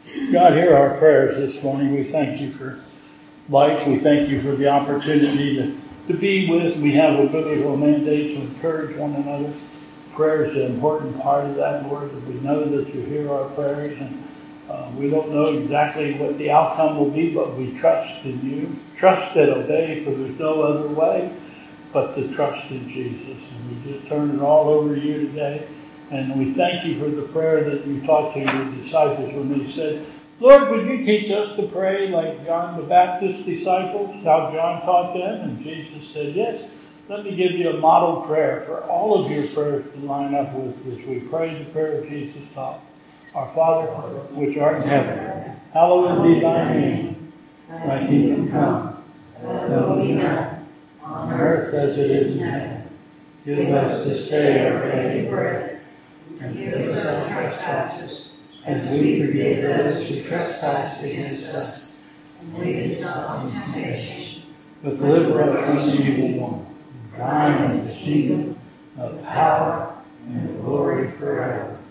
God, hear our prayers this morning. We thank you for life. We thank you for the opportunity to be with. We have a biblical mandate to encourage one another. Prayer is an important part of that, Lord. We know that you hear our prayers, and we don't know exactly what the outcome will be, but we trust in you. Trust and obey, for there's no other way but to trust in Jesus. And we just turn it all over to you today. And we thank you for the prayer that you taught to your disciples when they said, Lord, would you teach us to pray like John the Baptist's disciples, how John taught them? And Jesus said, yes, let me give you a model prayer for all of your prayers to line up with which we pray the prayer Jesus taught. Our Father, which art in heaven, hallowed be thy name. Thy kingdom come, thy will be done, on earth as it is in heaven. Give us this day our daily bread, and forgive us our trespasses, as we forgive those who trespass against us. And lead us not into temptation, but deliver us from the evil one. Thine is the kingdom, the power, and the glory forever.